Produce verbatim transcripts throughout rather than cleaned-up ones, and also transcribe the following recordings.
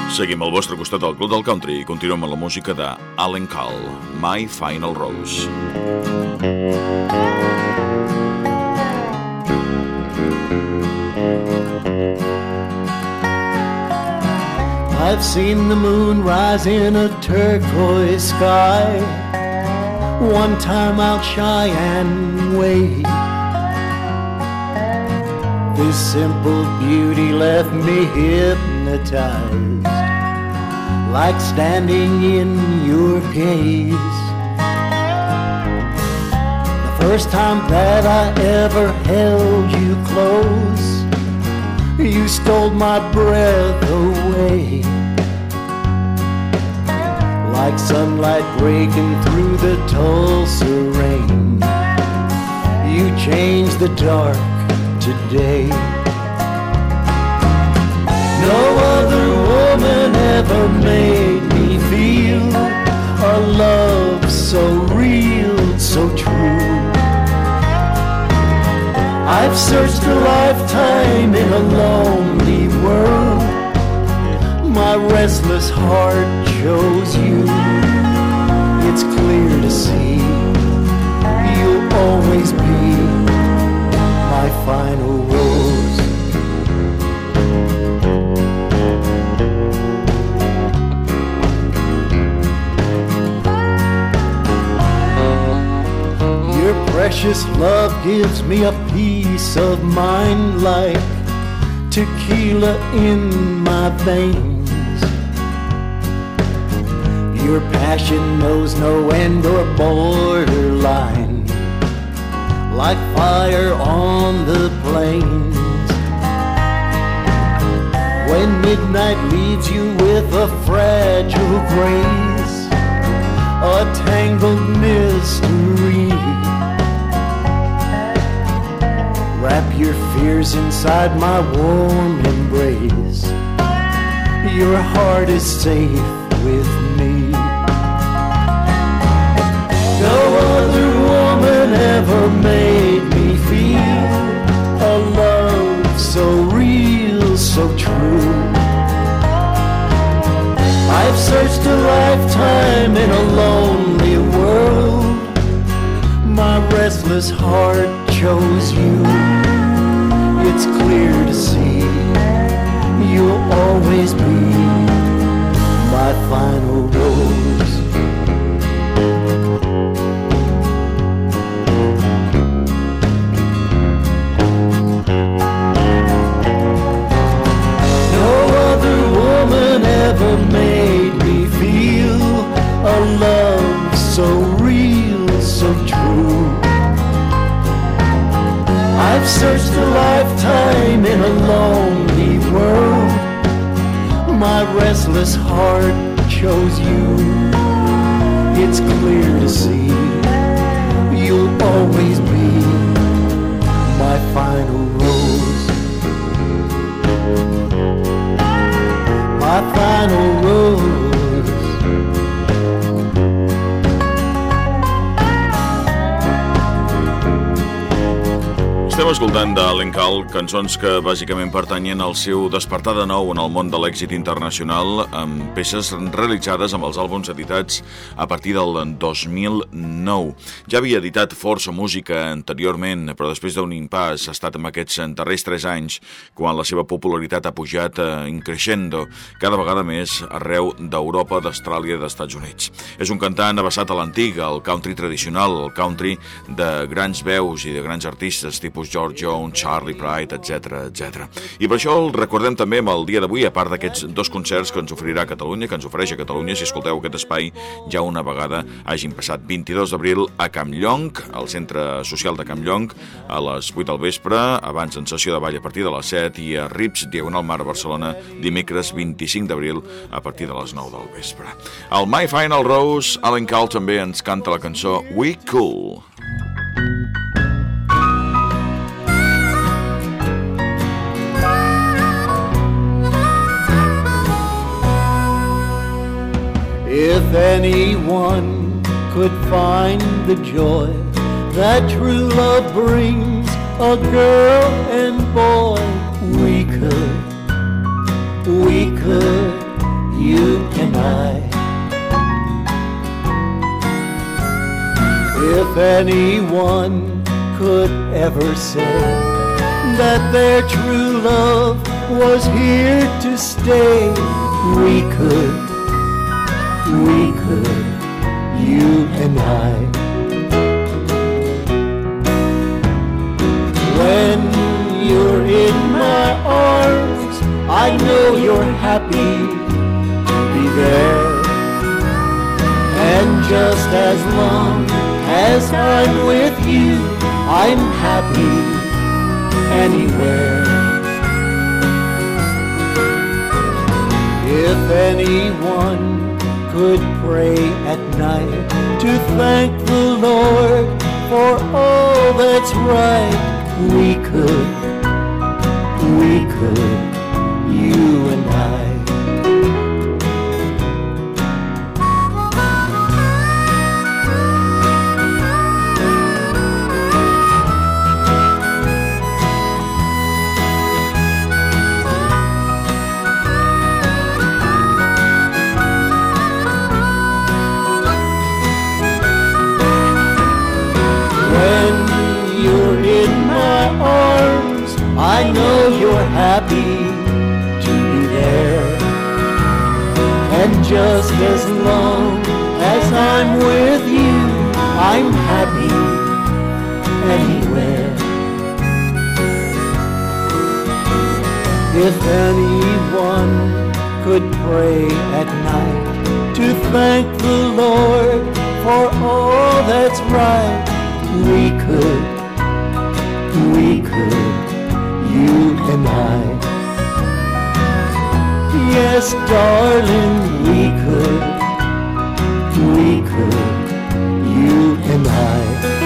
Seguim al vostre costat al Club del Country i continuem amb la música de Alan Call, My Final Rose. I've seen the moon rise in a turquoise sky, one time out Cheyenne way. This simple beauty left me hypnotized, like standing in your gaze. The first time that I ever held you close, you stole my breath away. Like sunlight breaking through the Tulsa rain, you changed the dark today. No other woman ever made me feel a love so real, so true. I've searched a lifetime in a lonely world, my restless heart chose you. It's clear to see you'll always be my final rose. Your precious love gives me a peace of mind, like tequila in my veins. Your passion knows no end or borderline, like fire on the plains. When midnight leaves you with a fragile grace, a tangled mystery, wrap your fears inside my warm embrace. Your heart is safe with me. No other woman ever made me feel a love so real, so true. I've searched a lifetime in a lonely world, my restless heart chose you. It's clear to see you'll always be my final rose. No other woman ever made me feel a love so real, so true. I've searched a lifetime in a lonely world, my restless heart chose you. It's clear to see you'll always be my final rose. My final rose. Estem escoltant d'Alan Call cançons que bàsicament pertanyen al seu despertar de nou en el món de l'èxit internacional, amb peces realitzades amb els àlbums editats a partir del dos mil nou. Ja havia editat força música anteriorment, però després d'un impàs ha estat en aquests darrers tres anys quan la seva popularitat ha pujat in crescendo, cada vegada més arreu d'Europa, d'Austràlia i d'Estats Units. És un cantant avessat a l'antic, al country tradicional, el country de grans veus i de grans artistes tipus George Jones, Charlie Pride, etcètera, etcètera. I per això el recordem també amb el dia d'avui, a part d'aquests dos concerts que ens oferirà a Catalunya, que ens ofereix a Catalunya, si escolteu aquest espai ja una vegada hagin passat. vint-i-dos d'abril a Campllong, al Centre Social de Campllong, a les vuit del vespre, abans en sessió de ball a partir de les set, i a Rips, Diagonal Mar, Barcelona, dimecres vint-i-cinc d'abril a partir de les nou del vespre. Al My Final Rose, Alan Call també ens canta la cançó We Cool. If anyone could find the joy that true love brings a girl and boy, we could, we could I. If anyone could ever say that their true love was here to stay, we could, we could, you and I. When you're in my arms, I know you're happy to be there. And just as long as I'm with you, I'm happy anywhere. If anyone could pray at night to thank the Lord for all that's right, we could, we could, you and I. I know you're happy to be there. And just as long as I'm with you, I'm happy anywhere. If anyone could pray at night to thank the Lord for all that's right, we could, we could, you and I. Yes, darling, we could, we could, you and I.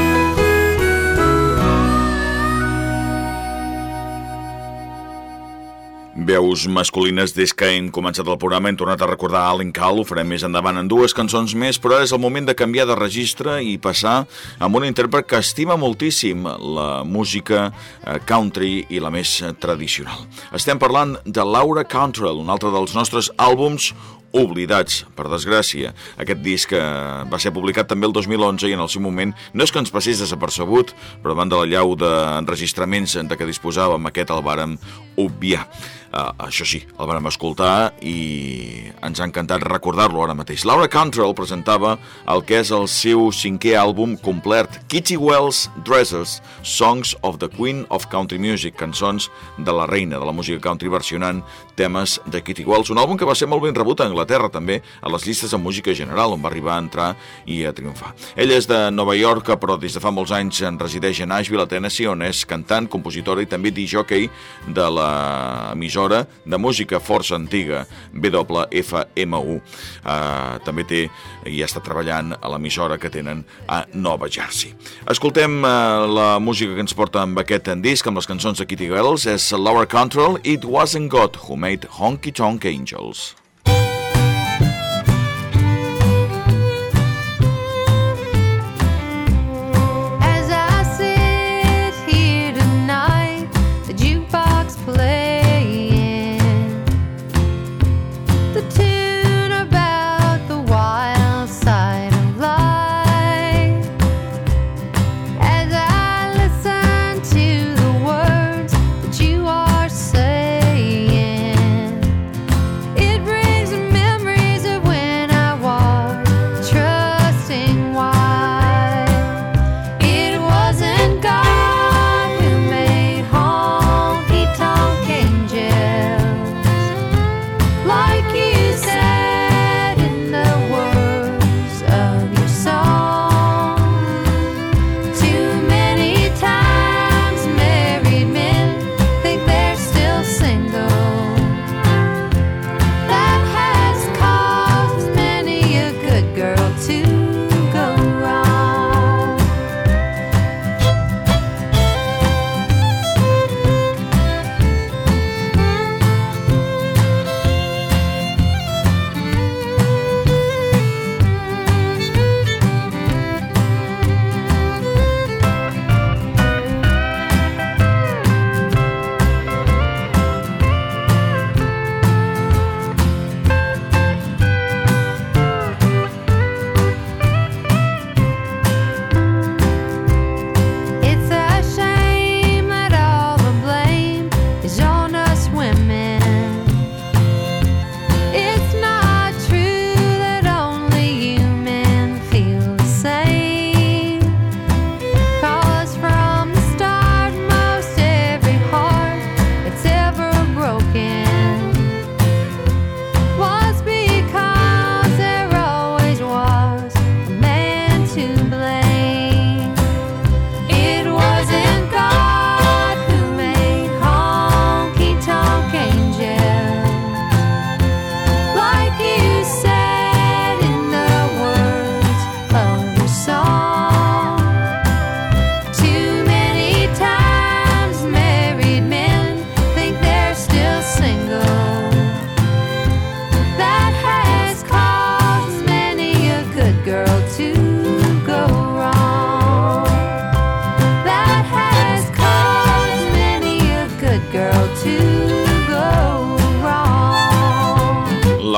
Veus masculines des que hem començat el programa. Hem tornat a recordar Alan Call, ho farem més endavant en dues cançons més, però ara és el moment de canviar de registre i passar amb un intèrpret que estima moltíssim la música country i la més tradicional. Estem parlant de Laura Cantrell, un altre dels nostres àlbums oblidats, per desgràcia. Aquest disc va ser publicat també el dos mil onze i en el seu moment no és que ens passés desapercebut, però davant de la llau d'enregistraments de què disposàvem, aquest el vàrem obviar. Uh, això sí, el vàrem escoltar i ens ha encantat recordar-lo ara mateix. Laura Cantrell presentava el que és el seu cinquè àlbum complet, Kitty Wells Dresses, Songs of the Queen of Country Music, cançons de la reina de la música country versionant temes de Kitty Wells, un àlbum que va ser molt ben rebut a Anglaterra també, a les llistes de música general, on va arribar a entrar i a triomfar. Ella és de Nova York, però des de fa molts anys en resideix a Nashville, a Tennessee, on és cantant, compositora i també disc-jockey de l'emissora de música força antiga W F M U. Uh, també té i ha estat treballant a l'emissora que tenen a Nova Jersey. Escoltem uh, la música que ens porta amb aquest disc, amb les cançons de Kitty Wells. És Laura Cantrell, It Wasn't God Who Made Honky Tonk Angels. It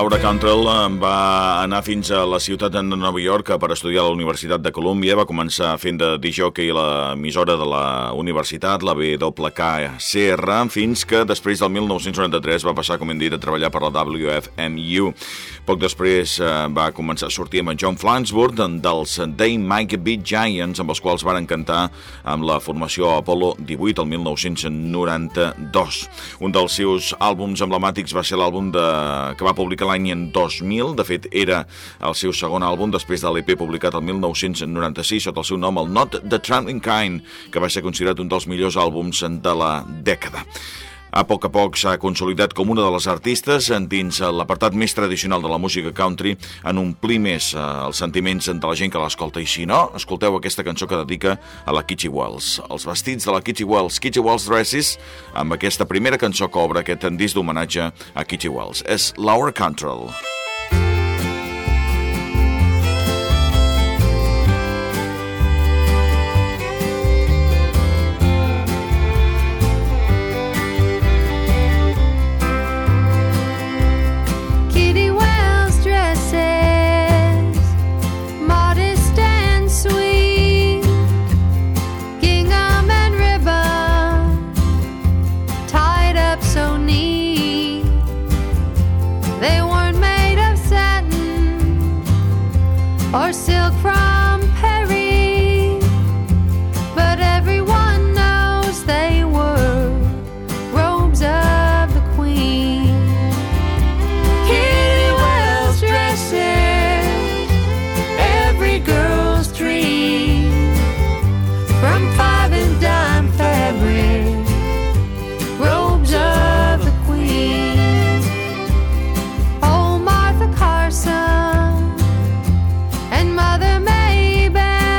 Laura Cantrell va anar fins a la ciutat de Nova York per estudiar a la Universitat de Colúmbia. Va començar fent de disc-jockey a l'emissora de la universitat, la W K C R, fins que després del mil nou-cents noranta-tres va passar, com hem dit, a treballar per la W F M U. Poc després va començar a sortir amb en John Flansburgh dels They Might Be Giants, amb els quals varen cantar amb la formació Apollo divuit el mil nou-cents noranta-dos. Un dels seus àlbums emblemàtics va ser l'àlbum de... que va publicar l'any dos mil. De fet, era el seu segon àlbum després de l'E P publicat el mil nou-cents noranta-sis sota el seu nom, el Not the Traveling Kind, que va ser considerat un dels millors àlbums de la dècada. A poc a poc s'ha consolidat com una de les artistes dins l'apartat més tradicional de la música country, en omplir més els sentiments de la gent que l'escolta. I si no, escolteu aquesta cançó que dedica a la Kitty Wells. Els vestits de la Kitty Wells, Kitty Wells Dresses, amb aquesta primera cançó que obre aquest disc d'homenatge a Kitty Wells. És Laura Cantrell. Or silk from Paris, but everyone knows they were robes of the Queen. Kitty Wells dresses, every girl's dream, from five and dime fabric, robes of the Queen. Oh, Martha Carson and Mother Maybelle,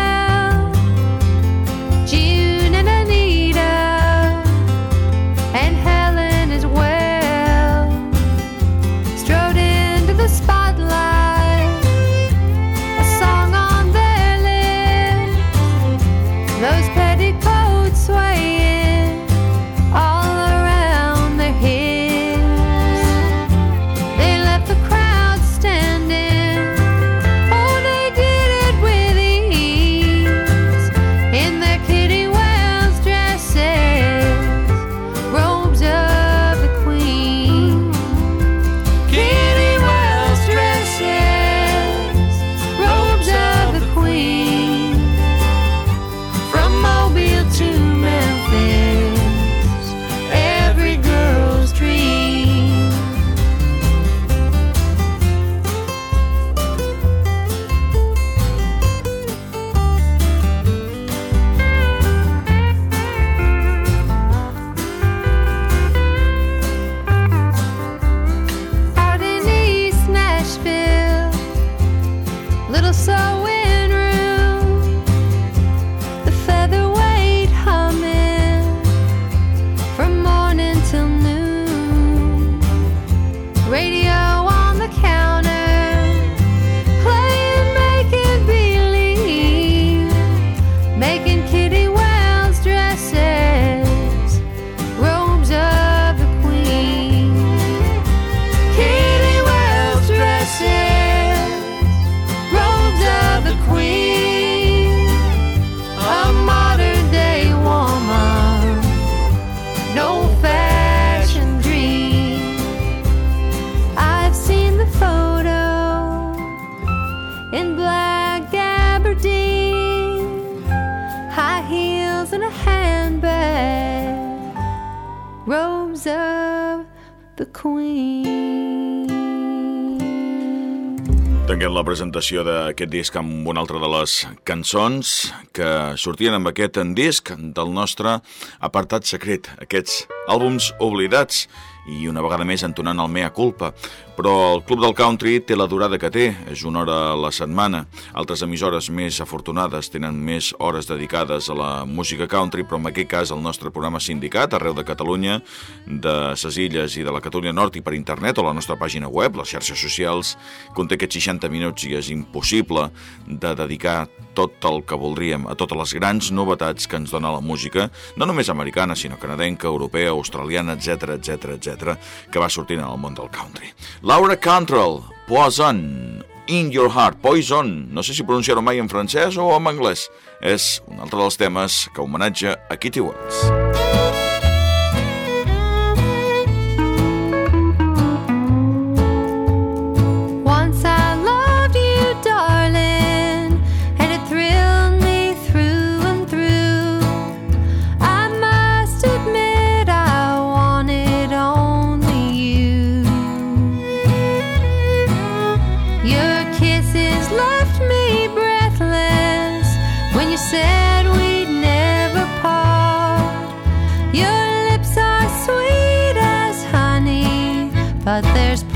June and Anita, and Helen as well, strode into the spotlight, a song on their lips, those petticoats swaying all around their hips. They left the crowd standing. Sewing room, the featherweight humming from morning till noon. Radio on the counter, playing making believe, making Kitty Wells dresses, robes of the Queen. Kitty Wells dresses, the Queen, a modern day woman, no fashion dream. I've seen the photo in black gabardine, high heels and a handbag, robes of the Queen. Tanquem la presentació d'aquest disc amb una altra de les cançons que sortien amb aquest disc del nostre apartat secret, aquests àlbums oblidats, i una vegada més entonant el mea culpa. Però el Club del Country té la durada que té, és una hora a la setmana. Altres emissores més afortunades tenen més hores dedicades a la música country, però en aquest cas el nostre programa sindicat arreu de Catalunya, de ses Illes i de la Catalunya Nord i per internet o la nostra pàgina web, les xarxes socials, conté aquests seixanta minuts i és impossible de dedicar tot el que voldríem a totes les grans novetats que ens dona la música, no només americana, sinó canadenca, europea, australiana, etcètera, etcètera, etcètera. etcètera, que va sortint en el món del country. Laura Cantrell, Poison, In Your Heart, Poison, no sé si pronunciar-ho mai en francès o en anglès, és un altre dels temes que homenatja a Kitty Wells. But there's